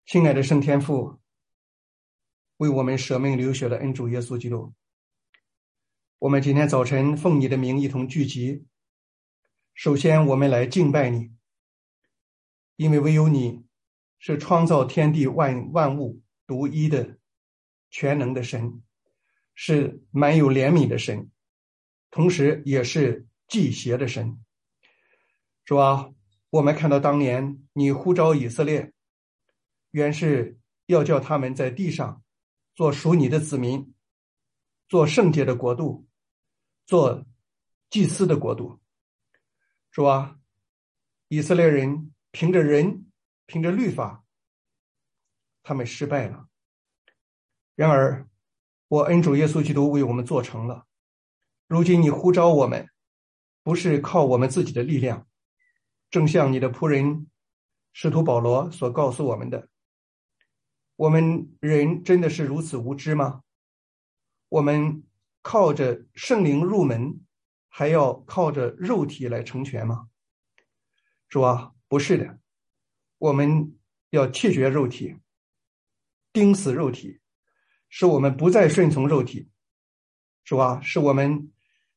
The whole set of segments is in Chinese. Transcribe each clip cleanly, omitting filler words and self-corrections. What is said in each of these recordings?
亲爱的圣天父，为我们舍命流血的恩主耶稣基督，我们今天早晨奉你的名一同聚集。首先我们来敬拜你，因为唯有你是创造天地万物独一的全能的神，是满有怜悯的神，同时也是忌邪的神。主啊，我们看到当年你呼召以色列，原是要叫他们在地上做属你的子民，做圣洁的国度，做祭司的国度。主啊，以色列人凭着律法，他们失败了。然而我恩主耶稣基督为我们做成了。如今你呼召我们，不是靠我们自己的力量，正像你的仆人使徒保罗所告诉我们的，我们人真的是如此无知吗？我们靠着圣灵入门，还要靠着肉体来成全吗？主啊，不是的，我们要弃绝肉体，钉死肉体，使我们不再顺从肉体。主啊，使我们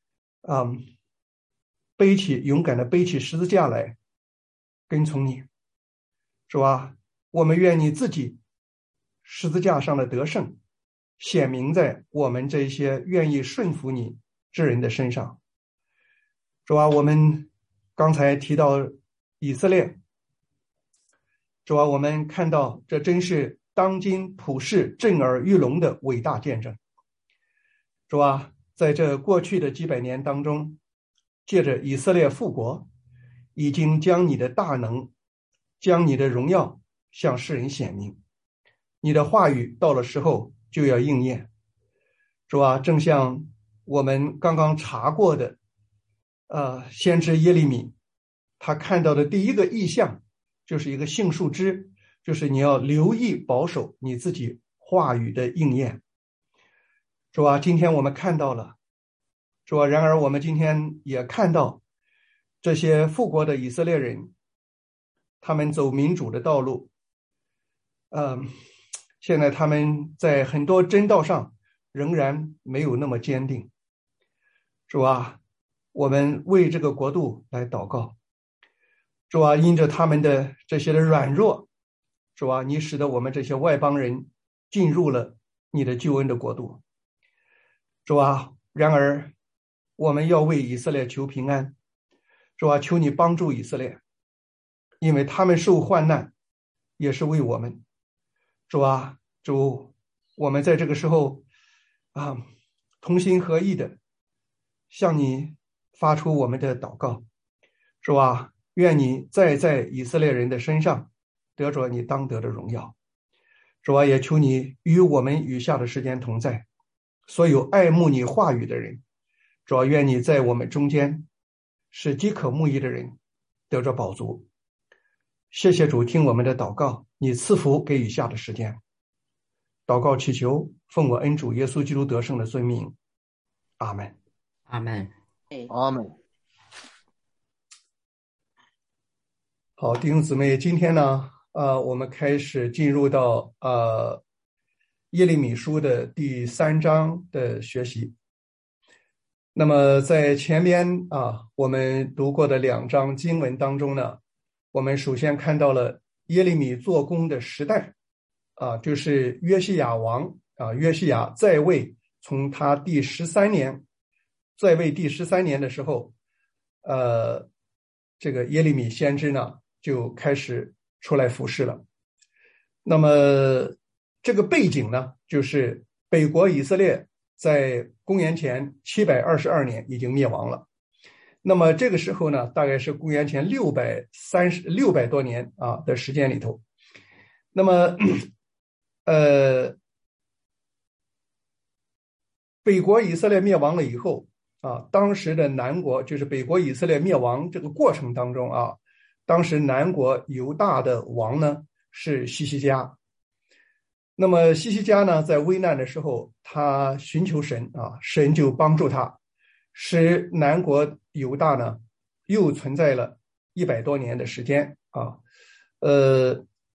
勇敢的背起十字架来跟从你。主啊，我们愿你自己十字架上的得胜显明在我们这些愿意顺服你之人的身上。主啊，我们刚才提到以色列，主啊，我们看到这真是当今普世震耳欲聋的伟大见证。主啊，在这过去的几百年当中，借着以色列复国，已经将你的大能，将你的荣耀向世人显明。你的话语到了时候就要应验。主啊，正像我们刚刚查过的先知耶利米，他看到的第一个异象就是一个杏树枝，就是你要留意保守你自己话语的应验。主啊，今天我们看到了。主啊，然而我们今天也看到这些复国的以色列人，他们走民主的道路，现在他们在很多真道上仍然没有那么坚定。主啊，我们为这个国度来祷告。主啊，因着他们的这些的软弱，主啊，你使得我们这些外邦人进入了你的救恩的国度。主啊，然而我们要为以色列求平安。主啊，求你帮助以色列，因为他们受患难也是为我们。主啊，主，我们在这个时候同心合意的向你发出我们的祷告。主啊，愿你再在以色列人的身上得着你当得的荣耀。主啊，也求你与我们余下的时间同在，所有爱慕你话语的人，主啊，愿你在我们中间使饥渴慕义的人得着饱足。谢谢主，听我们的祷告，你赐福给余下的时间。祷告祈求，奉我恩主耶稣基督得胜的尊名，阿们。 阿们。 阿们。 好，弟兄姊妹，今天呢，我们开始进入到耶利米书的第3章的学习。那么在前边我们读过的2章经文当中呢，我们首先看到了耶利米做工的时代，就是约西亚王约西亚在位，从他在位第13年的时候，这个耶利米先知呢就开始出来服侍了。那么这个背景呢，就是北国以色列在公元前722年已经灭亡了。那么这个时候呢，大概是公元前600多年的时间里头。那么北国以色列灭亡了以后当时的南国，就是北国以色列灭亡这个过程当中当时南国犹大的王呢是希西家。那么希西家呢，在危难的时候，他寻求神神就帮助他，使南国犹大呢又存在了100多年的时间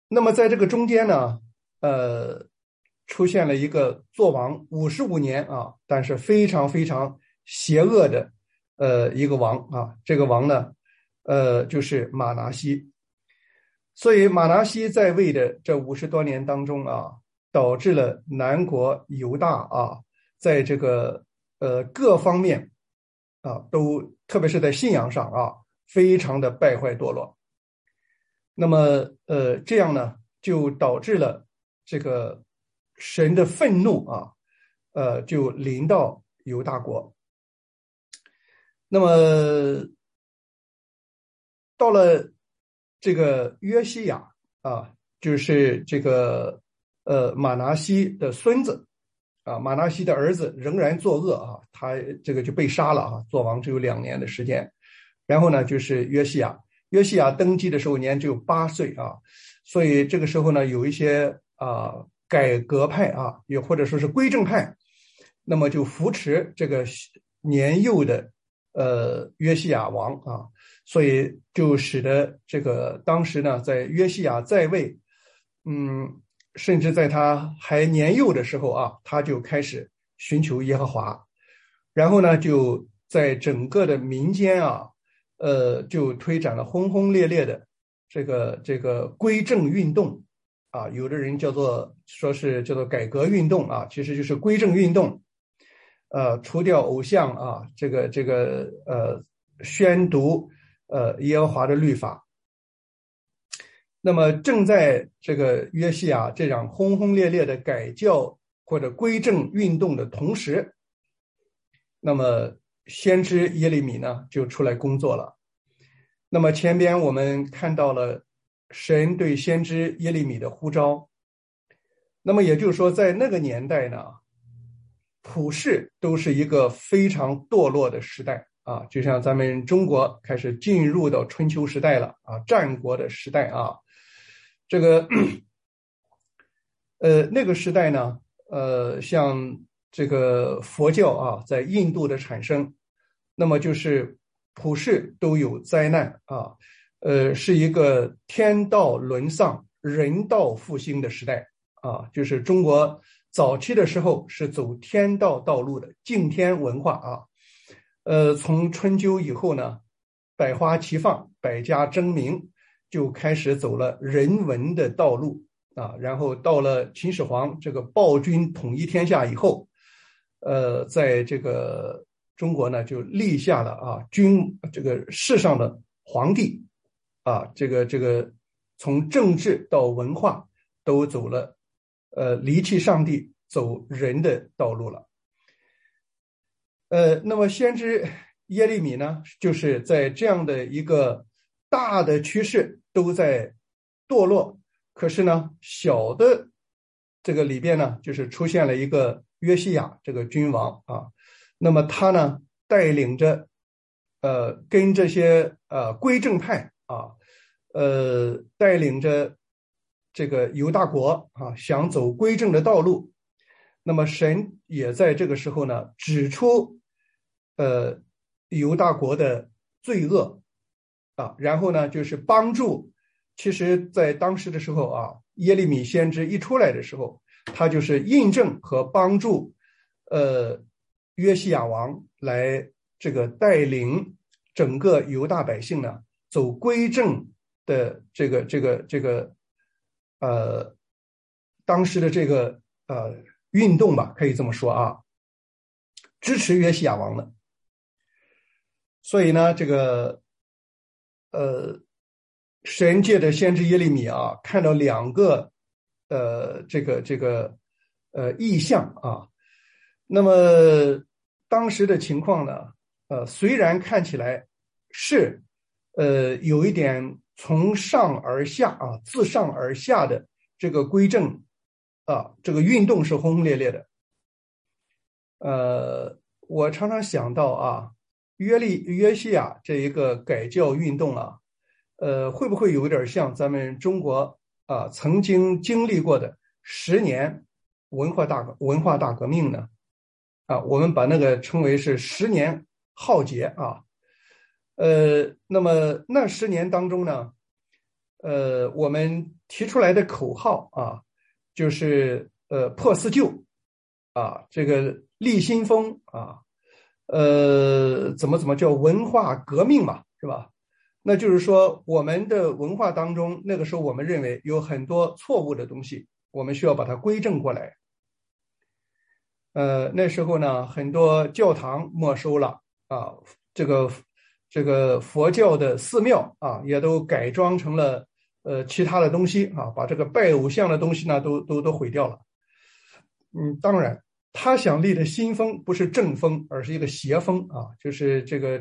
那么在这个中间呢，出现了一个做王55年啊，但是非常非常邪恶的一个王啊，这个王呢，就是马拿西。所以马拿西在位的这50多年当中啊，导致了南国犹大啊，在这个各方面啊，都特别是在信仰上啊，非常的败坏堕落。那么这样呢，就导致了这个神的愤怒啊，就临到犹大国。那么到了这个约西亚啊，就是这个马拿西的孙子啊，马拿西的儿子仍然作恶啊，他这个就被杀了啊，做王只有2年的时间。然后呢，就是约西亚。约西亚登基的时候年只有8岁啊，所以这个时候呢，有一些改革派啊，也或者说是归正派，那么就扶持这个年幼的约西亚王啊，所以就使得这个当时呢，在约西亚在位，甚至在他还年幼的时候啊，他就开始寻求耶和华，然后呢，就在整个的民间啊。就推展了轰轰烈烈的这个归正运动啊，有的人说是叫做改革运动啊，其实就是归正运动，除掉偶像啊，宣读耶和华的律法。那么正在这个约西亚这样轰轰烈烈的改教或者归正运动的同时，那么先知耶利米呢就出来工作了。那么前边我们看到了神对先知耶利米的呼召，那么也就是说在那个年代呢，普世都是一个非常堕落的时代啊，就像咱们中国开始进入到春秋时代了啊，战国的时代啊，这个那个时代呢，像这个佛教啊，在印度的产生，那么就是普世都有灾难啊，是一个天道沦丧、人道复兴的时代啊，就是中国早期的时候是走天道道路的敬天文化啊，从春秋以后呢，百花齐放、百家争鸣，就开始走了人文的道路。啊，然后到了秦始皇这个暴君统一天下以后，在这个中国呢就立下了这个世上的皇帝啊，这个从政治到文化都走了离弃上帝走人的道路了。那么先知耶利米呢，就是在这样的一个大的趋势都在堕落。可是呢，小的这个里边呢，就是出现了一个约西亚这个君王啊，那么他呢带领着跟这些归正派啊，带领着这个犹大国啊，想走归正的道路。那么神也在这个时候呢，指出犹大国的罪恶啊，然后呢就是帮助。其实在当时的时候啊，耶利米先知一出来的时候，他就是印证和帮助约西亚王来这个带领整个犹大百姓呢走归正的这个当时的这个运动吧，可以这么说啊，支持约西亚王的。所以呢，这个神界的先知耶利米啊，看到2个异象啊。那么当时的情况呢，虽然看起来是有一点从上而下啊，自上而下的这个归正啊，这个运动是轰轰烈烈的。我常常想到啊，约西亚这一个改教运动啊，会不会有点像咱们中国啊曾经经历过的10年文化大革命呢？啊，我们把那个称为是10年浩劫啊。那么那10年当中呢， 我们提出来的口号啊，就是破四旧啊，这个立新风啊，怎么叫文化革命嘛，是吧？那就是说，我们的文化当中，那个时候我们认为有很多错误的东西，我们需要把它归正过来。那时候呢，很多教堂没收了啊，这个佛教的寺庙啊，也都改装成了其他的东西啊，把这个拜偶像的东西呢，都毁掉了。当然，他想立的新风不是正风，而是一个邪风啊，就是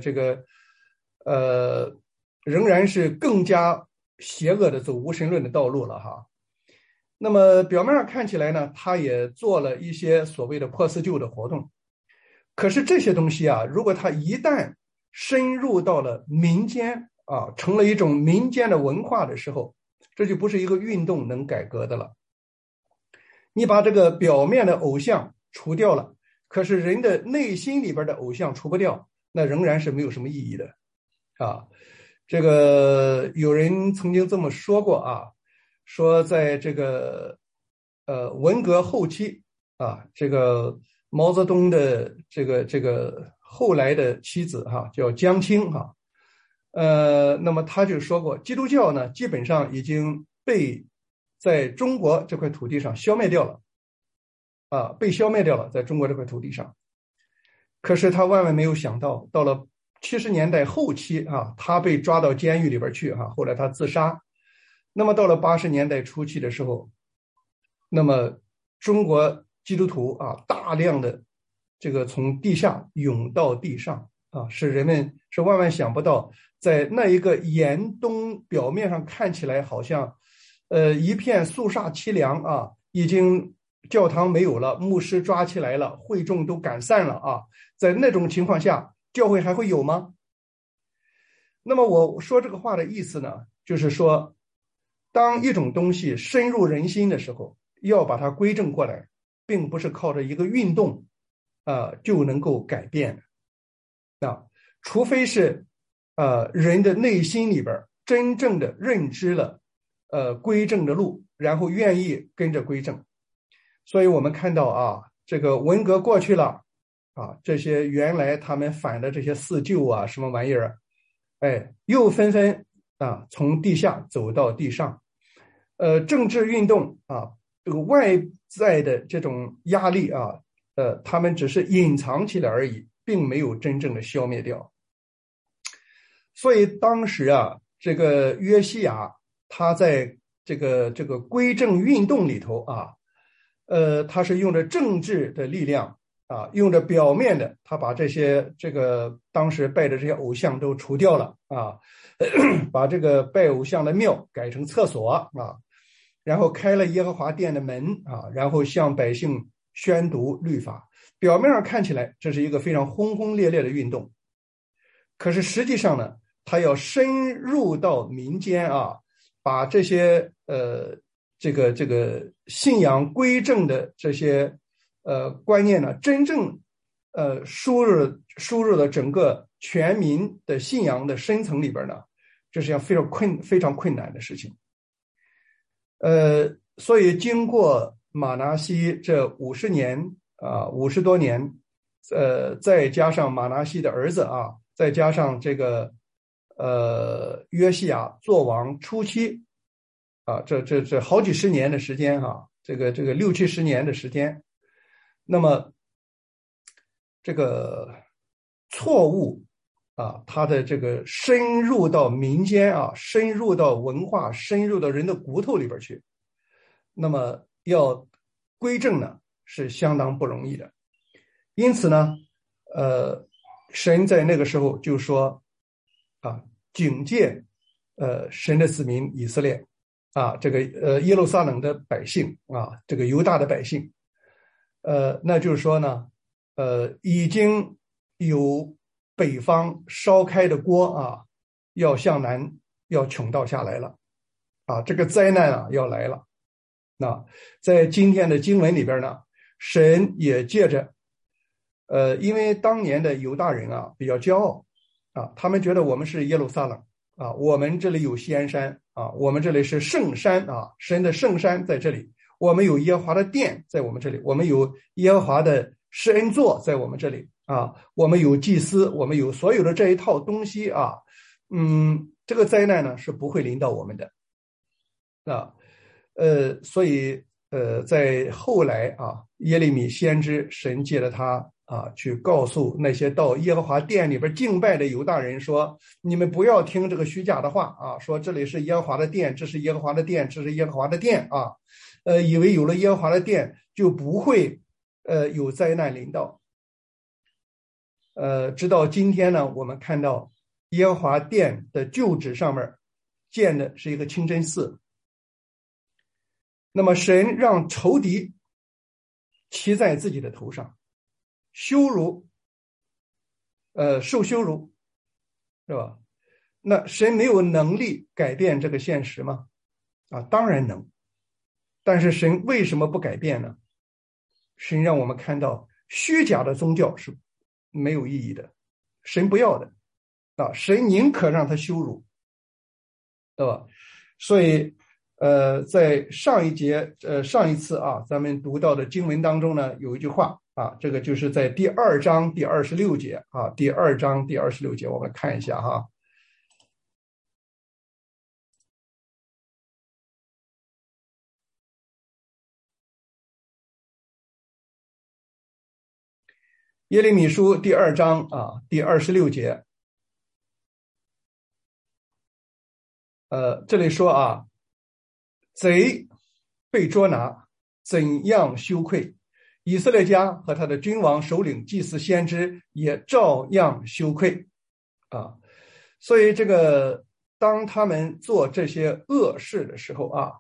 仍然是更加邪恶的走无神论的道路了哈。那么表面上看起来呢，他也做了一些所谓的破四旧的活动，可是这些东西啊，如果他一旦深入到了民间啊，成了一种民间的文化的时候，这就不是一个运动能改革的了。你把这个表面的偶像除掉了，可是人的内心里边的偶像除不掉，那仍然是没有什么意义的啊。这个有人曾经这么说过啊，说在这个文革后期啊，这个毛泽东的这个后来的妻子哈，叫江青哈，那么他就说过，基督教呢基本上已经被在中国这块土地上消灭掉了啊，被消灭掉了，在中国这块土地上。可是他万万没有想到，到了70年代后期啊，他被抓到监狱里边去哈，后来他自杀。那么到了80年代初期的时候，那么中国基督徒啊，大量的这个从地下涌到地上啊，是人们是万万想不到，在那一个严冬，表面上看起来好像一片肃杀凄凉啊，已经教堂没有了，牧师抓起来了，会众都赶散了啊，在那种情况下，教会还会有吗？那么我说这个话的意思呢，就是说，当一种东西深入人心的时候，要把它归正过来，并不是靠着一个运动就能够改变的啊，除非是人的内心里边真正的认知了归正的路，然后愿意跟着归正。所以我们看到啊，这个文革过去了啊，这些原来他们反的这些四旧啊，什么玩意儿，又纷纷啊从地下走到地上。政治运动啊，这个外在的这种压力啊，他们只是隐藏起来而已，并没有真正的消灭掉。所以当时啊，这个约西亚他在这个归正运动里头啊，他是用着政治的力量啊，用着表面的，他把这个当时拜的这些偶像都除掉了啊，把这个拜偶像的庙改成厕所啊，然后开了耶和华殿的门啊，然后向百姓宣读律法。表面上看起来这是一个非常轰轰烈烈的运动，可是实际上呢，他要深入到民间啊，把这些这个信仰归正的这些观念呢，真正输入了整个全民的信仰的深层里边呢，这是件非常困难的事情。所以经过马拿西这50年啊，50多年，再加上马拿西的儿子啊，再加上这个约西亚做王初期啊，这好几十年的时间哈，这个60、70年的时间，那么这个错误啊，它的这个深入到民间啊，深入到文化，深入到人的骨头里边去，那么要归正呢是相当不容易的。因此呢，神在那个时候就说啊，警戒神的子民以色列啊，这个耶路撒冷的百姓啊，这个犹大的百姓，那就是说呢，已经有北方烧开的锅啊，要向南要穷倒下来了啊，这个灾难啊要来了。那在今天的经文里边呢，神也借着因为当年的犹大人啊比较骄傲啊，他们觉得我们是耶路撒冷， 啊，我们这里有锡安山啊，我们这里是圣山啊，神的圣山在这里，我们有耶和华的殿在我们这里，我们有耶和华的施恩座在我们这里啊，我们有祭司，我们有所有的这一套东西啊，这个灾难呢是不会临到我们的啊，所以在后来啊，耶利米先知神借着他啊，去告诉那些到耶和华殿里边敬拜的犹大人说：你们不要听这个虚假的话啊，说这里是耶和华的殿，这是耶和华的殿，这是耶和华的殿啊，以为有了耶和华的殿就不会有灾难临到。直到今天呢，我们看到耶和华殿的旧址上面建的是一个清真寺。那么神让仇敌骑在自己的头上，羞辱，受羞辱，是吧？那神没有能力改变这个现实吗？啊，当然能。但是神为什么不改变呢？神让我们看到虚假的宗教是没有意义的，神不要的啊，神宁可让他羞辱，对吧？所以在上一次啊，咱们读到的经文当中呢，有一句话啊，这个就是在第2章第26节啊，第2章第26节，我们看一下哈。耶利米书第2章啊，第26节，这里说啊，贼被捉拿，怎样羞愧？以色列家和他的君王、首领、祭司、先知也照样羞愧啊！所以这个当他们做这些恶事的时候啊，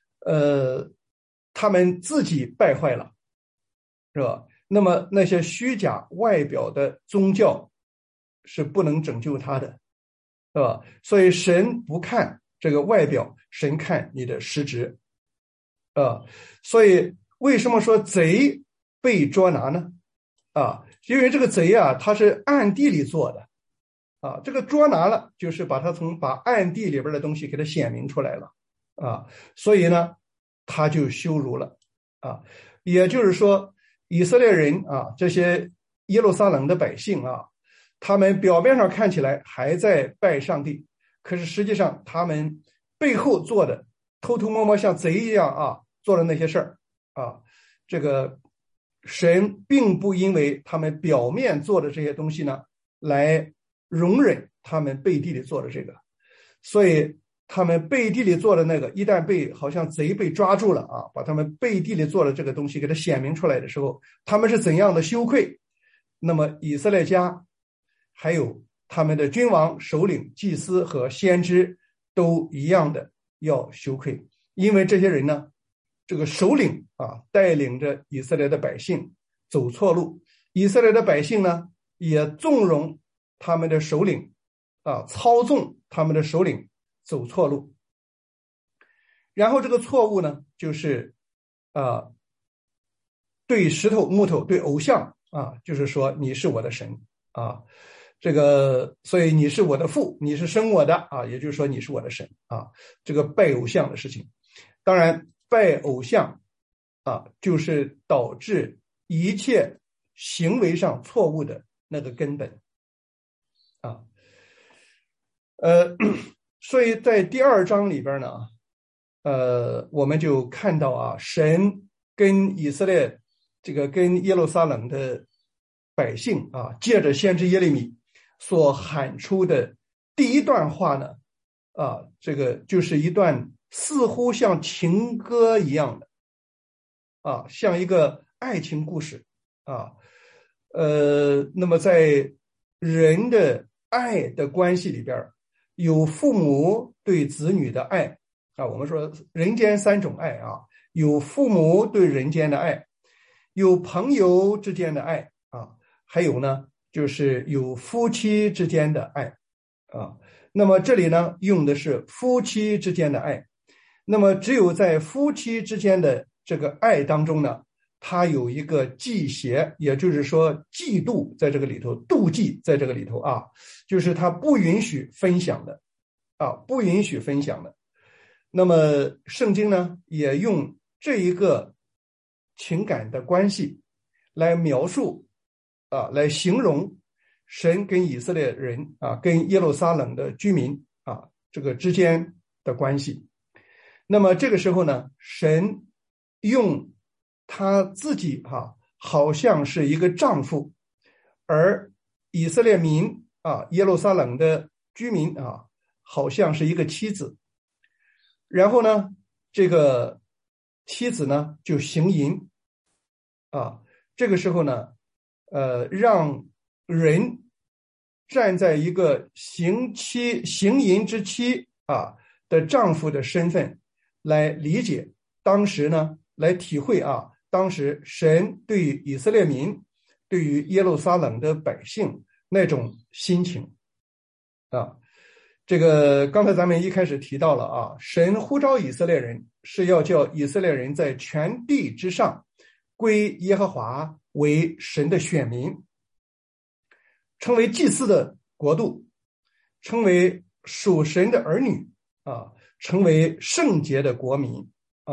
他们自己败坏了，是吧？那么那些虚假外表的宗教是不能拯救他的，是吧？所以神不看这个外表，神看你的实质所以为什么说贼被捉拿呢？啊，因为这个贼啊，他是暗地里做的啊，这个捉拿了，就是把暗地里边的东西给他显明出来了啊，所以呢，他就羞辱了啊，也就是说，以色列人啊，这些耶路撒冷的百姓啊，他们表面上看起来还在拜上帝，可是实际上他们背后做的偷偷摸摸像贼一样啊，做的那些事儿啊，这个神并不因为他们表面做的这些东西呢，来容忍他们背地里做的这个，所以他们背地里做的那个，一旦好像贼被抓住了啊，把他们背地里做的这个东西给他显明出来的时候，他们是怎样的羞愧？那么以色列家还有他们的君王、首领、祭司和先知都一样的要羞愧，因为这些人呢，这个首领啊，带领着以色列的百姓走错路，以色列的百姓呢，也纵容他们的首领啊，操纵他们的首领走错路。然后这个错误呢，就是对石头、木头、对偶像啊，就是说你是我的神啊，这个所以你是我的父，你是生我的啊，也就是说你是我的神啊，这个拜偶像的事情。当然拜偶像啊，就是导致一切行为上错误的那个根本啊。所以在第2章里边呢，我们就看到啊，神跟以色列跟耶路撒冷的百姓啊，借着先知耶利米所喊出的第一段话呢，啊，这个就是一段似乎像情歌一样的啊，像一个爱情故事啊，那么在人的爱的关系里边，有父母对子女的爱啊，我们说人间3种爱啊，有父母对人间的爱，有朋友之间的爱啊，还有呢就是有夫妻之间的爱啊。那么这里呢用的是夫妻之间的爱，那么只有在夫妻之间的这个爱当中呢，它有一个忌邪，也就是说嫉妒在这个里头，妒忌在这个里头啊，就是它不允许分享的不允许分享的。那么圣经呢，也用这一个情感的关系来描述来形容神跟以色列人跟耶路撒冷的居民这个之间的关系。那么这个时候呢，神用他自己好像是一个丈夫，而以色列民耶路撒冷的居民好像是一个妻子。然后呢，这个妻子呢就行淫这个时候呢让人站在一个行淫之妻的丈夫的身份来理解当时呢，来体会当时神对于以色列民，对于耶路撒冷的百姓那种心情这个刚才咱们一开始提到了神呼召以色列人是要叫以色列人在全地之上归耶和华为神的选民，成为祭司的国度，成为属神的儿女成为圣洁的国民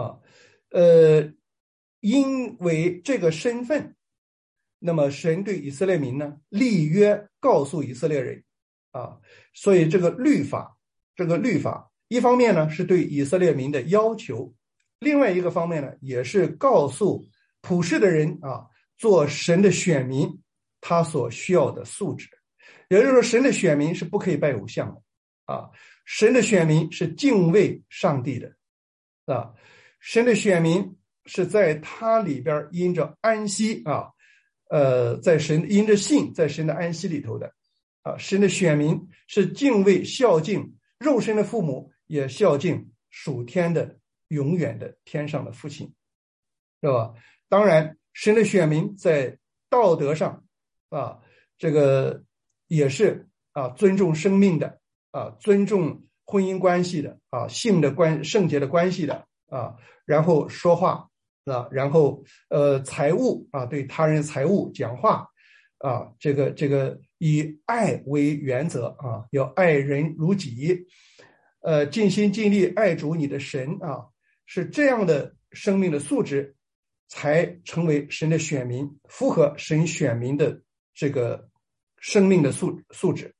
因为这个身份，那么神对以色列民呢立约，告诉以色列人所以这个律法一方面呢是对以色列民的要求，另外一个方面呢也是告诉普世的人做神的选民他所需要的素质。也就是说，神的选民是不可以拜偶像的神的选民是敬畏上帝的神的选民是在他里边因着安息在神因着信在神的安息里头的神的选民是敬畏孝敬肉身的父母，也孝敬属天的永远的天上的父亲，是吧？当然神的选民在道德上这个也是尊重生命的尊重婚姻关系的性的圣洁的关系的然后说话然后财务对他人财务讲话这个以爱为原则要爱人如己尽心尽力爱主你的神是这样的生命的素质才成为神的选民，符合神选民的这个生命的素质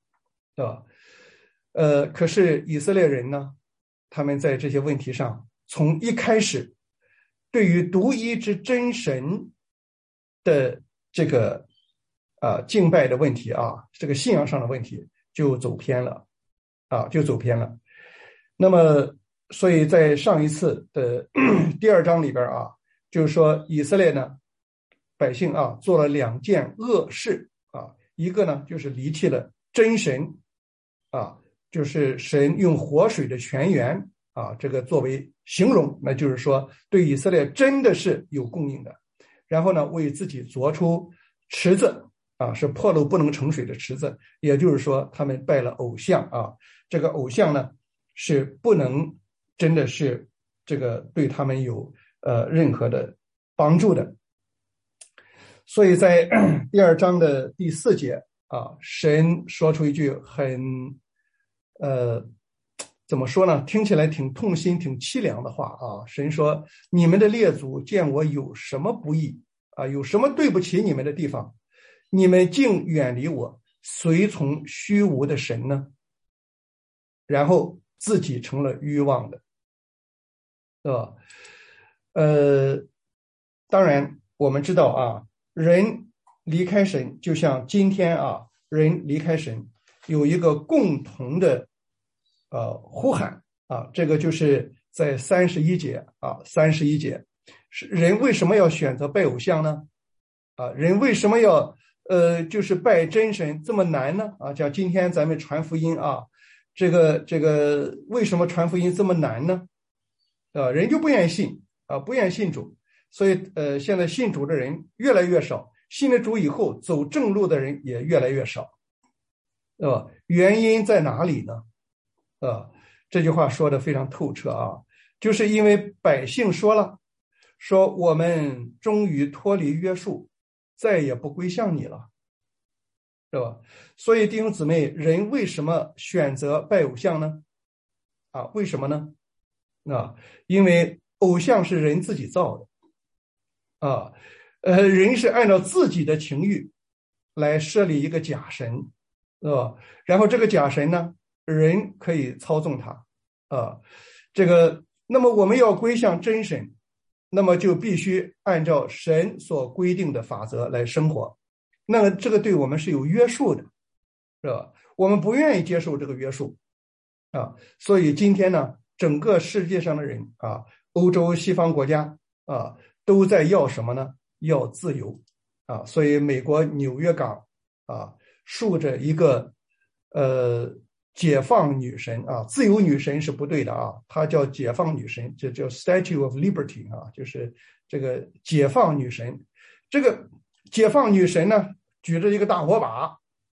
可是以色列人呢，他们在这些问题上从一开始对于独一之真神的这个敬拜的问题这个信仰上的问题就走偏了那么所以在上一次的第2章里边就是说以色列呢百姓做了2件恶事一个呢就是离弃了真神就是神用活水的泉源这个作为形容，那就是说对以色列真的是有供应的。然后呢为自己凿出池子是破漏不能盛水的池子，也就是说他们拜了偶像这个偶像呢是不能真的是这个对他们有任何的帮助的。所以在第2章的第4节神说出一句很怎么说呢，听起来挺痛心挺凄凉的话神说你们的列祖见我有什么不义有什么对不起你们的地方，你们竟远离我，随从虚无的神呢，然后自己成了愚妄的，对吧？当然我们知道人离开神，就像今天人离开神有一个共同的呼喊这个就是在31节31节是人为什么要选择拜偶像呢人为什么要就是拜真神这么难呢像今天咱们传福音这个为什么传福音这么难呢人就不愿意信不愿意信主，所以现在信主的人越来越少，信了主以后走正路的人也越来越少原因在哪里呢这句话说的非常透彻就是因为百姓说我们终于脱离约束，再也不归向你了，是吧？所以弟兄姊妹，人为什么选择拜偶像呢？ 啊，为什么呢？啊，因为偶像是人自己造的啊，人是按照自己的情欲来设立一个假神，然后这个假神呢，人可以操纵它啊，那么我们要归向真神，那么就必须按照神所规定的法则来生活，那么这个对我们是有约束的，是吧？我们不愿意接受这个约束啊，所以今天呢，整个世界上的人啊，欧洲西方国家啊，都在要什么呢？要自由啊！所以美国纽约港啊，竖着一个解放女神啊，自由女神是不对的啊，它叫解放女神，就叫 Statue of Liberty 啊，就是这个解放女神。这个解放女神呢，举着一个大火把，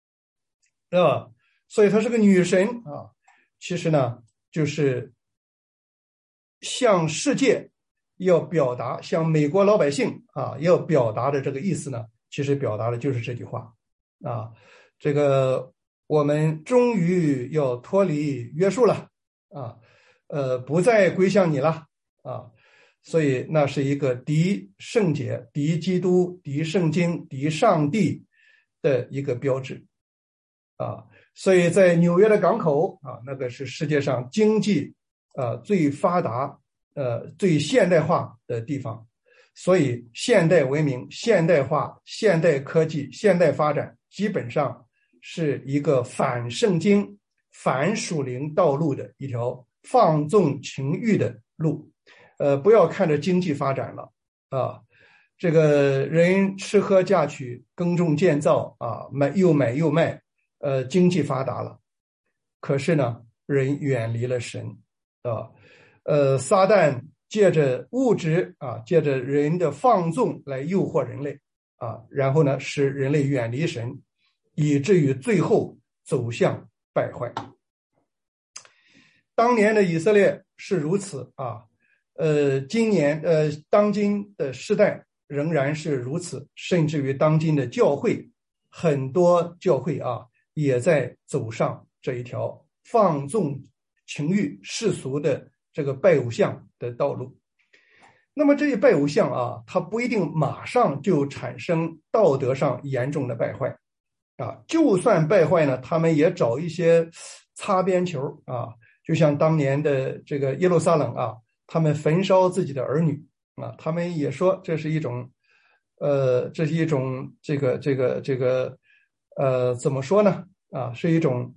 所以她是个女神啊。其实呢，就是向世界要表达，向美国老百姓啊要表达的这个意思呢，其实表达的就是这句话啊。这个我们终于要脱离约束了啊，不再归向你了啊。所以那是一个敌圣洁、敌基督、敌圣经、敌上帝的一个标志啊。所以在纽约的港口啊，那个是世界上经济最发达最现代化的地方，所以现代文明、现代化、现代科技、现代发展基本上是一个反圣经、反属灵道路的一条放纵情欲的路。不要看着经济发展了啊，这个人吃喝嫁娶、耕种建造啊，买又卖，经济发达了，可是呢，人远离了神啊。撒旦借着物质啊，借着人的放纵来诱惑人类啊，然后呢，使人类远离神，以至于最后走向败坏。当年的以色列是如此啊，当今的世代仍然是如此，甚至于当今的教会，很多教会啊，也在走上这一条放纵情欲、世俗的这个拜偶像的道路。那么这一拜偶像啊，它不一定马上就产生道德上严重的败坏啊，就算败坏呢，他们也找一些擦边球啊，就像当年的这个耶路撒冷啊，他们焚烧自己的儿女啊，他们也说这是一种怎么说呢啊，是一种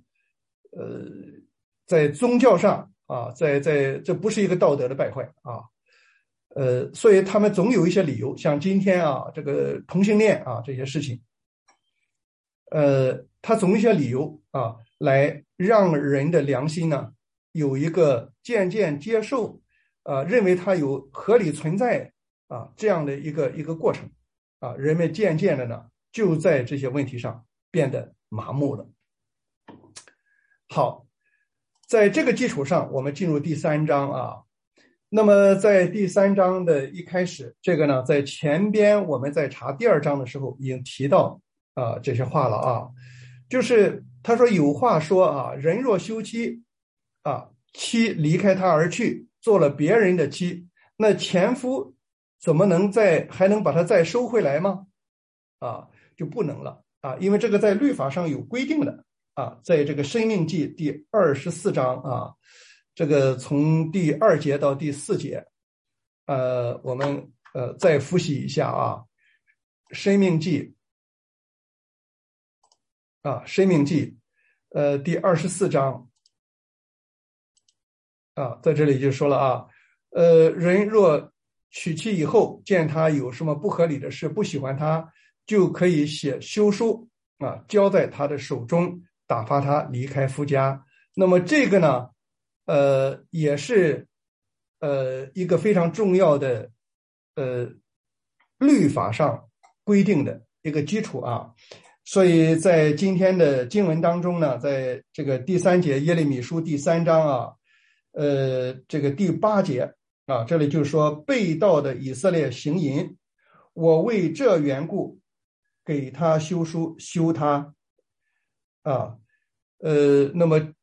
在宗教上啊，这不是一个道德的败坏啊，所以他们总有一些理由，像今天啊这个同性恋啊这些事情，他总有一些理由啊，来让人的良心呢有一个渐渐接受认为它有合理存在啊这样的一个过程啊，人们渐渐的呢就在这些问题上变得麻木了。好，在这个基础上，我们进入第3章啊。那么在第3章的一开始，这个呢，在前边我们在查第2章的时候已经提到这些话了啊，就是他说有话说啊，人若休妻啊，妻离开他而去，做了别人的妻，那前夫怎么还能把他再收回来吗？啊，就不能了啊，因为这个在律法上有规定的啊，在这个申命记第24章啊，这个从第2节到第4节，我们再复习一下啊，申命记第24章啊，在这里就说了啊，人若娶妻以后，见他有什么不合理的事，不喜欢他，就可以写休书啊，交在他的手中，打发他离开夫家。那么这个呢，也是一个非常重要的律法上规定的一个基础啊。所以在今天的经文当中呢，在这个第3节耶利米书第3章啊，这个第8节啊，这里就是说被盗的以色列行淫，我为这缘故给他休书，休他啊。那么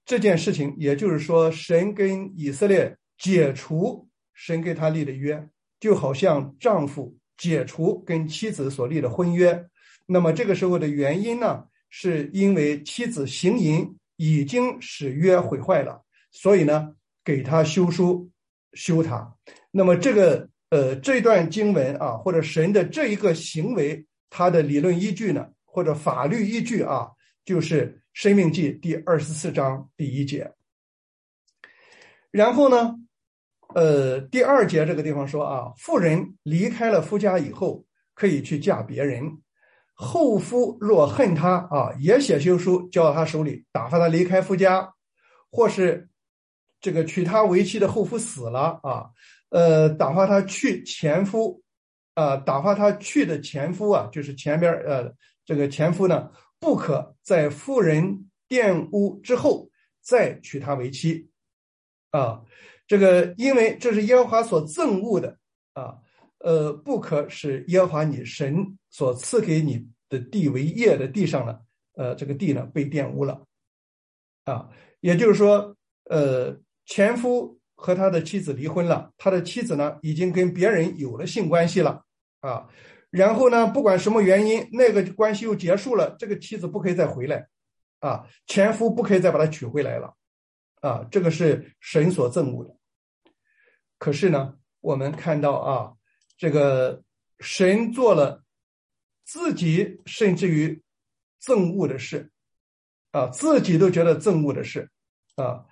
这件事情，也就是说，神跟以色列解除神给他立的约，就好像丈夫解除跟妻子所立的婚约。那么这个时候的原因呢，是因为妻子行淫已经使约毁坏了，所以呢，给他休书休他。那么这段经文啊，或者神的这一个行为，它的理论依据呢，或者法律依据啊，就是申命记第24章第1节。然后呢，第2节这个地方说啊，妇人离开了夫家以后，可以去嫁别人。后夫若恨他啊，也写休书交到他手里，打发他离开夫家，或是这个娶她为妻的后夫死了啊，打发他去前夫，打发他去的前夫啊，就是前边这个前夫呢，不可在妇人玷污之后再娶她为妻啊。这个因为这是耶和华所憎恶的啊，不可使耶和华你神所赐给你的地为业的地上呢，这个地呢被玷污了啊。也就是说，前夫和他的妻子离婚了，他的妻子呢已经跟别人有了性关系了啊。然后呢，不管什么原因，那个关系又结束了，这个妻子不可以再回来啊，前夫不可以再把她娶回来了啊，这个是神所憎恶的。可是呢，我们看到啊，这个神做了自己甚至于憎恶的事啊，自己都觉得憎恶的事啊，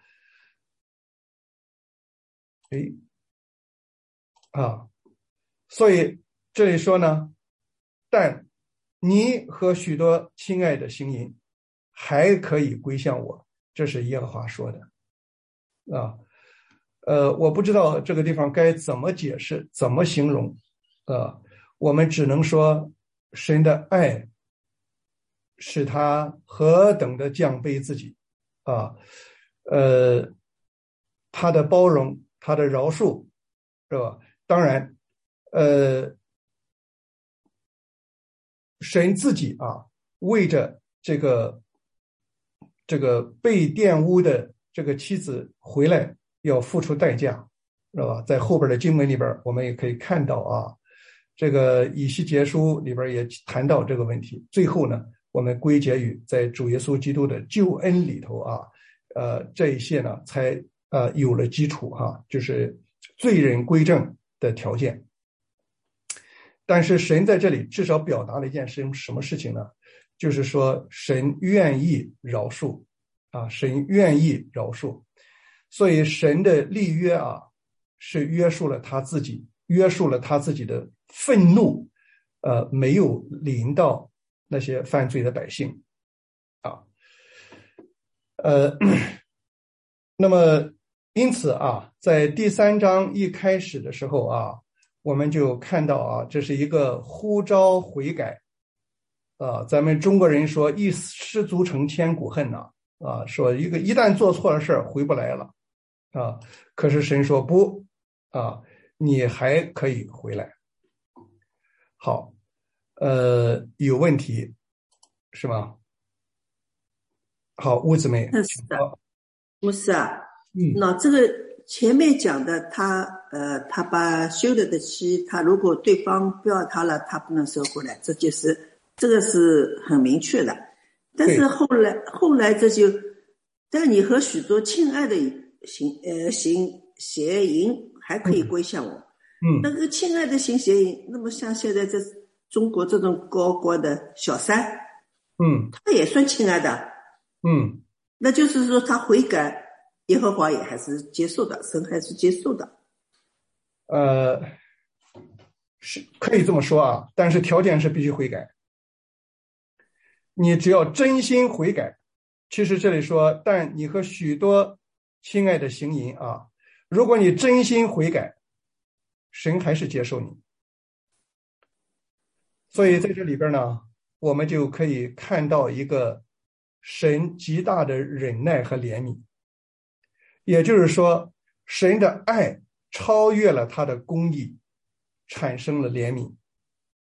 所以这里说呢，但你和许多亲爱的行淫还可以归向我，这是耶和华说的啊。我不知道这个地方该怎么解释，怎么形容，我们只能说神的爱使他何等的降卑自己啊，他的包容，他的饶恕，是吧？当然，神自己啊，为着这个被玷污的这个妻子回来要付出代价，是吧？在后边的经文里边，我们也可以看到啊，这个以西结书里边也谈到这个问题。最后呢，我们归结于在主耶稣基督的救恩里头啊，这一些呢才有了基础哈，就是罪人归正的条件。但是神在这里至少表达了一件事情，什么事情呢？就是说神愿意饶恕啊，神愿意饶恕，所以神的立约啊，是约束了他自己，约束了他自己的愤怒，没有临到那些犯罪的百姓啊，那么因此啊，在第3章一开始的时候啊，我们就看到啊，这是一个呼召悔改啊。咱们中国人说一失足成千古恨呐啊，说一旦做错了事儿回不来了啊。可是神说不啊，你还可以回来。好，有问题是吗？好，屋子妹， 是的，牧师啊，那这个前面讲的他把休了的妻，他如果对方不要他了，他不能收回来，这个是很明确的。但是后来这就，但你和许多亲爱的行邪淫还可以归向我。那个亲爱的行邪淫，那么像现在中国这种高官的小三，他也算亲爱的。那就是说他悔改，耶和华也还是接受的，神还是接受的。 是可以这么说啊，但是条件是必须悔改。你只要真心悔改，其实这里说，但你和许多亲爱的行淫啊，如果你真心悔改，神还是接受你。所以在这里边呢，我们就可以看到一个神极大的忍耐和怜悯，也就是说，神的爱超越了他的公义，产生了怜悯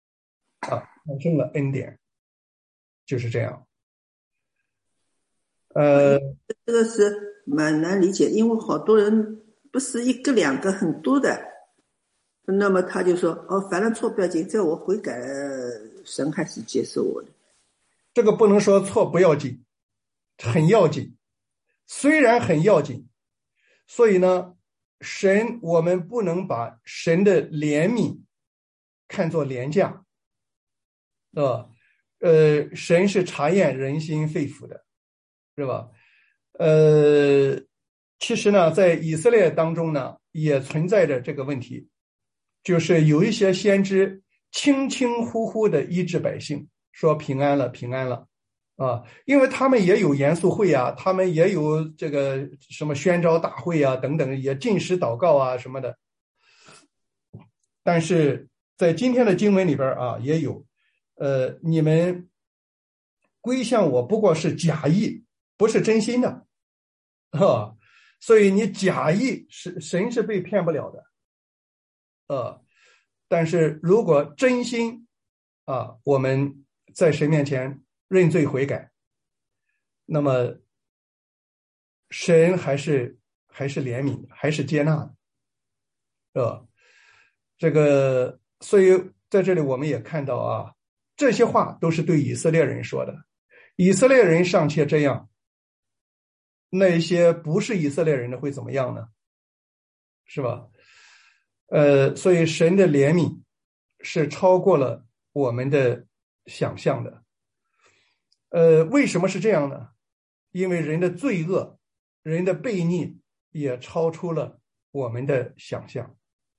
啊，产生了恩典，就是这样。 这个是蛮难理解，因为好多人不是一个两个，很多的。那么他就说，犯了错不要紧，只要我悔改，神还是接受我的。 这个不能说错不要紧，很要紧，虽然很要紧，所以呢，我们不能把神的怜悯看作廉价，神是察验人心肺腑的，是吧？其实呢，在以色列当中呢，也存在着这个问题，就是有一些先知轻轻呼呼的医治百姓，说平安了，平安了，因为他们也有严肃会啊，他们也有这个什么宣召大会啊等等，也禁食祷告啊什么的。但是在今天的经文里边也有，你们归向我不过是假意，不是真心的，所以你假意神是被骗不了的，但是如果真心我们在神面前认罪悔改，那么神还是怜悯的，还是接纳的，这个，所以在这里我们也看到这些话都是对以色列人说的。以色列人尚且这样，那些不是以色列人的会怎么样呢？是吧？所以神的怜悯是超过了我们的想象的。为什么是这样呢？因为人的罪恶，人的悖逆也超出了我们的想象。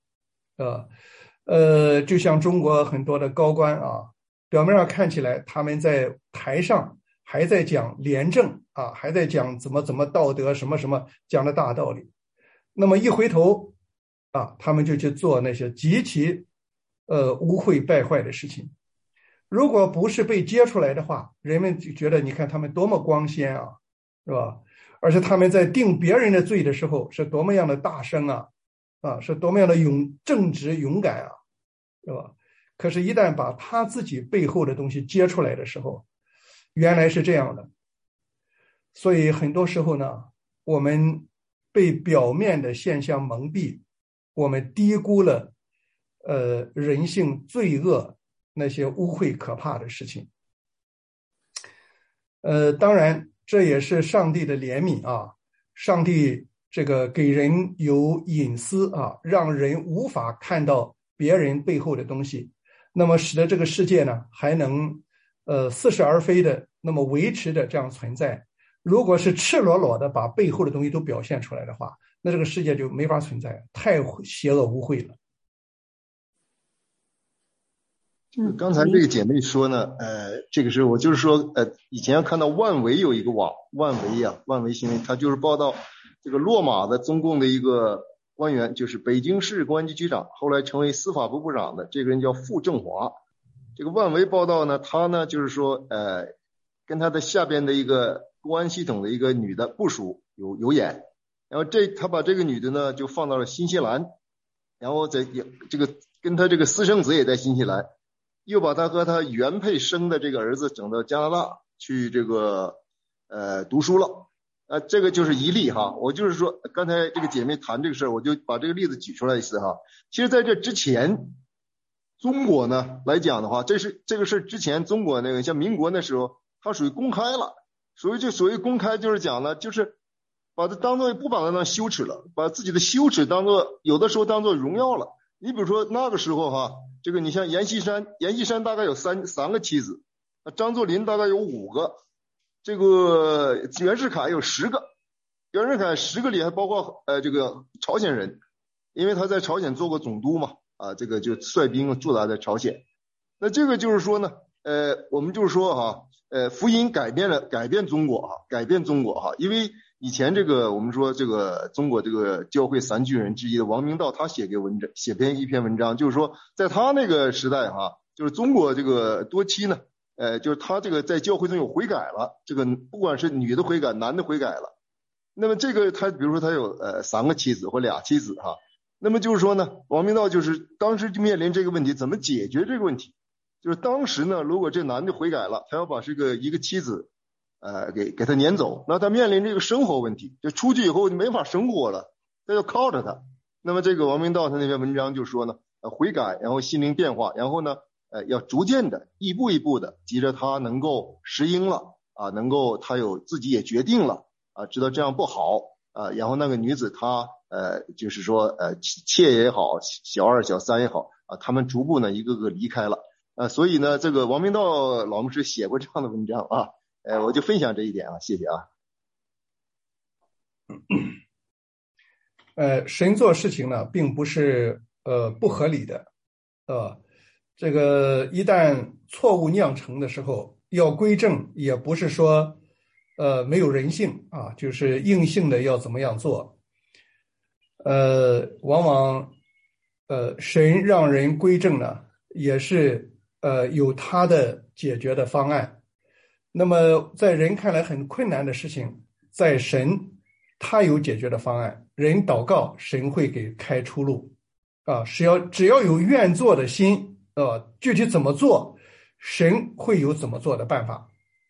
就像中国很多的高官表面上看起来他们在台上还在讲廉政还在讲怎么道德什么什么讲的大道理，那么一回头他们就去做那些极其污秽败坏的事情。如果不是被揭出来的话，人们就觉得你看他们多么光鲜是吧？而且他们在定别人的罪的时候是多么样的大声是多么样的正直勇敢是吧？可是一旦把他自己背后的东西揭出来的时候，原来是这样的。所以很多时候呢，我们被表面的现象蒙蔽，我们低估了人性罪恶那些污秽可怕的事情。当然这也是上帝的怜悯上帝这个给人有隐私让人无法看到别人背后的东西，那么使得这个世界呢还能似是而非的那么维持着这样存在。如果是赤裸裸的把背后的东西都表现出来的话，那这个世界就没法存在，太邪恶污秽了。 刚才这个姐妹说呢，这个是我就是说，以前看到万维有一个网，万维新闻，它就是报道这个落马的中共的一个官员，就是北京市公安局局长，后来成为司法部部长的这个人叫傅政华。这个万维报道呢，他呢就是说，跟他的下边的一个公安系统的一个女的部属有眼，然后他把这个女的呢就放到了新西兰，然后这个跟他这个私生子也在新西兰。又把他和他原配生的这个儿子整到加拿大去这个读书了，这个就是一例我就是说刚才这个姐妹谈这个事儿，我就把这个例子举出来一次其实在这之前，中国呢来讲的话，这个事之前中国那个像民国那时候，它属于公开了，所谓公开就是讲呢，就是把它当作不把它当羞耻了，把自己的羞耻当作有的时候当作荣耀了。你比如说那个时候这个你像阎锡山大概有三个妻子，张作霖大概有5个，这个袁世凯有10个，袁世凯10个里还包括这个朝鲜人，因为他在朝鲜做过总督嘛，这个就率兵驻扎在朝鲜。那这个就是说呢，我们就是说福音改变中国因为以前这个我们说这个中国这个教会3巨人之一的王明道，他写一篇文章，就是说在他那个时代就是中国这个多妻呢，就是他这个在教会中有悔改了，这个不管是女的悔改男的悔改了，那么这个他比如说他有3个妻子或2妻子那么就是说呢，王明道就是当时就面临这个问题，怎么解决这个问题？就是当时呢，如果这男的悔改了，他要把一个妻子给他撵走。那他面临这个生活问题，就出去以后就没法生活了，他要靠着他。那么这个王明道他那篇文章就说呢，悔改，然后心灵变化，然后呢要逐渐的一步一步的，急着他能够适应了啊，能够他有自己也决定了啊，知道这样不好啊。然后那个女子她就是说妾也好，小二小三也好啊，他们逐步呢一个个离开了啊。所以呢这个王明道老牧师写过这样的文章啊，我就分享这一点啊，谢谢啊。 神做事情呢，并不是不合理的，这个一旦错误酿成的时候，要归正，也不是说没有人性啊，就是硬性的要怎么样做。往往神让人归正呢，也是有他的解决的方案。那么在人看来很困难的事情，在神他有解决的方案，人祷告，神会给开出路啊！只要有愿做的心，具体怎么做，神会有怎么做的办法，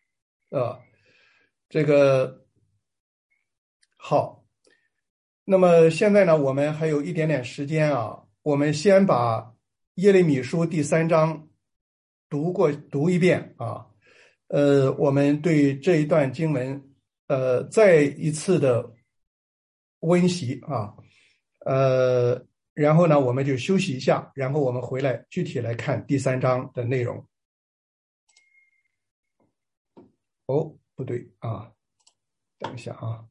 这个好。那么现在呢，我们还有一点点时间啊，我们先把耶利米书第3章读一遍啊。我们对这一段经文再一次的温习啊，然后呢我们就休息一下，然后我们回来具体来看第3章的内容。哦，不对啊，等一下啊。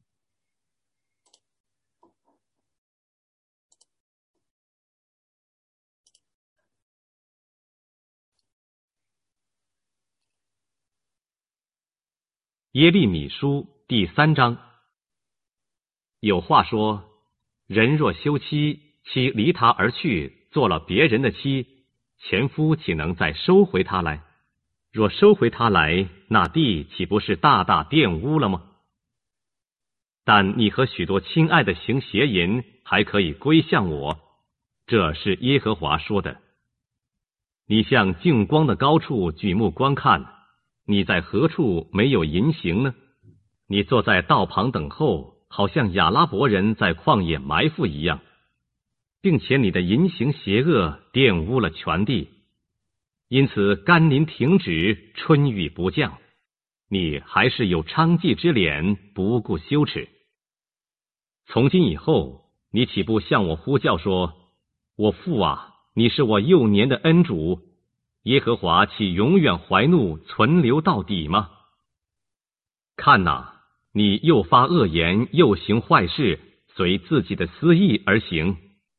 耶利米书第3章。有话说，人若休妻，妻离他而去，做了别人的妻，前夫岂能再收回她来？若收回她来，那地岂不是大大玷污了吗？但你和许多亲爱的行邪淫，还可以归向我，这是耶和华说的。你向净光的高处举目观看，你在何处没有淫行呢？你坐在道旁等候，好像亚拉伯人在旷野埋伏一样，并且你的淫行邪恶玷污了全地，因此甘霖停止，春雨不降，你还是有娼妓之脸，不顾羞耻。从今以后，你岂不向我呼叫说，我父啊，你是我幼年的恩主，耶和华岂永远怀怒存留到底吗？看哪，你又发恶言，又行坏事，随自己的私意而行。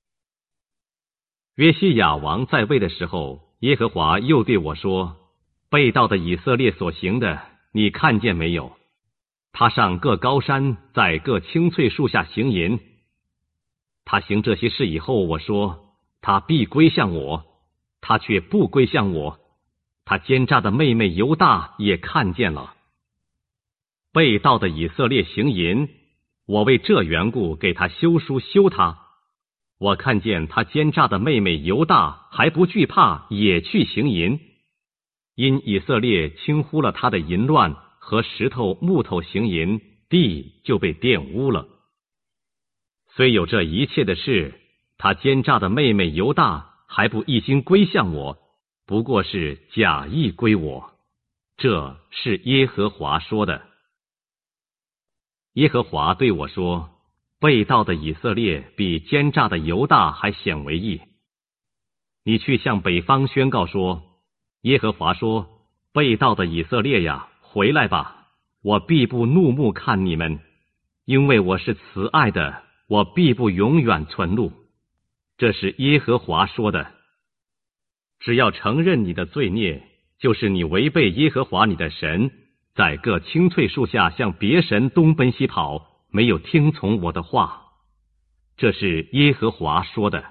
约西亚王在位的时候，耶和华又对我说，背道的以色列所行的，你看见没有？他上各高山，在各青翠树下行淫。他行这些事以后，我说，他必归向我，他却不归向我。他奸诈的妹妹犹大也看见了。背道的以色列行淫，我为这缘故给他修书休他。我看见他奸诈的妹妹犹大还不惧怕，也去行淫。因以色列轻忽了他的淫乱，和石头木头行淫，地就被玷污了。虽有这一切的事，他奸诈的妹妹犹大还不一心归向我，不过是假意归我。这是耶和华说的。耶和华对我说，背道的以色列比奸诈的犹大还显为义。你去向北方宣告说，耶和华说，背道的以色列呀，回来吧，我必不怒目看你们，因为我是慈爱的，我必不永远存怒。这是耶和华说的。只要承认你的罪孽，就是你违背耶和华你的神，在各青翠树下向别神东奔西跑，没有听从我的话。这是耶和华说的。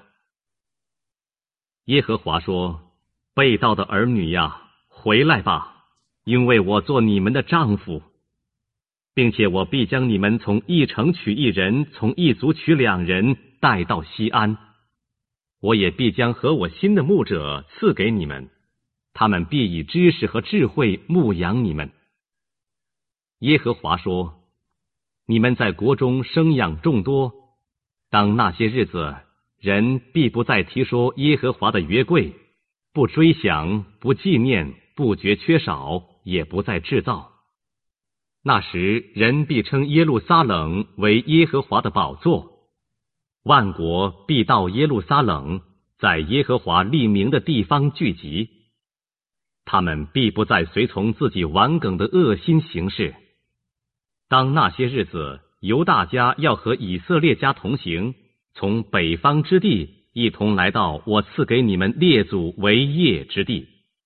耶和华说，背道的儿女呀，回来吧，因为我做你们的丈夫，并且我必将你们从一城取一人，从一族取2人，带到西安。我也必将和我心的牧者赐给你们，他们必以知识和智慧牧养你们。 耶和华说：你们在国中生养众多，当那些日子，人必不再提说耶和华的约柜，不追想，不纪念，不觉缺少，也不再制造。那时，人必称耶路撒冷为耶和华的宝座，万国必到耶路撒冷，在耶和华立名的地方聚集。他们必不再随从自己顽梗的恶心行事。当那些日子，犹大家要和以色列家同行，从北方之地一同来到我赐给你们列祖为业之地。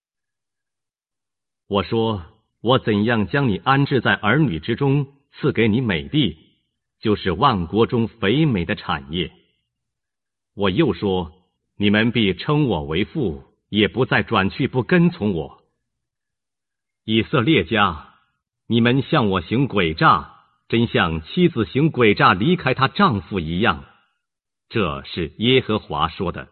我说，我怎样将你安置在儿女之中，赐给你美地，就是万国中肥美的产业。我又说，你们必称我为父，也不再转去不跟从我。以色列家，你们向我行诡诈，真像妻子行诡诈离开她丈夫一样。这是耶和华说的。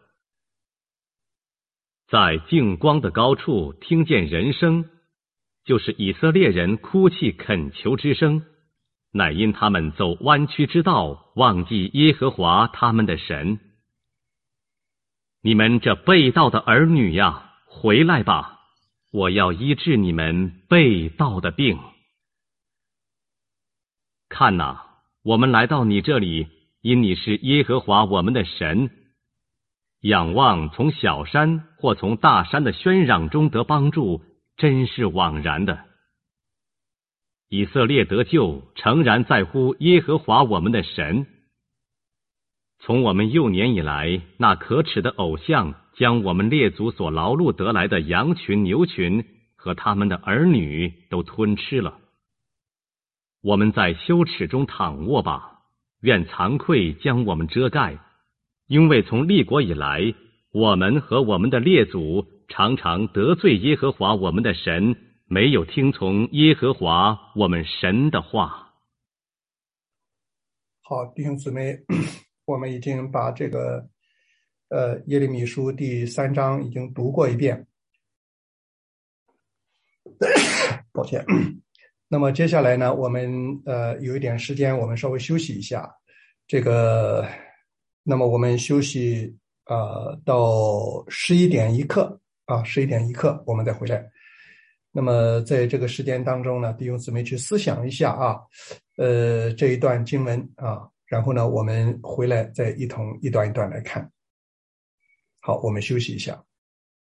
在净光的高处听见人声，就是以色列人哭泣恳求之声，乃因他们走弯曲之道，忘记耶和华他们的神。你们这背道的儿女呀，回来吧，我要医治你们背道的病。看哪，我们来到你这里，因你是耶和华我们的神。仰望从小山或从大山的喧嚷中得帮助，真是枉然的。以色列得救，诚然在乎耶和华我们的神。从我们幼年以来，那可耻的偶像将我们列祖所劳碌得来的羊群牛群和他们的儿女都吞吃了。我们在羞耻中躺卧吧，愿惭愧将我们遮盖，因为从立国以来，我们和我们的列祖常常得罪耶和华我们的神，没有听从耶和华我们神的话。 好，弟兄姊妹，我们已经把这个耶利米书第3章已经读过一遍。抱歉。那么接下来呢，我们有一点时间，我们稍微休息一下。那么我们休息到11点一刻11点一刻我们再回来。那么在这个时间当中呢，弟兄姊妹去思想一下这一段经文然后呢，我们回来再一同一段一段来看。好，我们休息一下。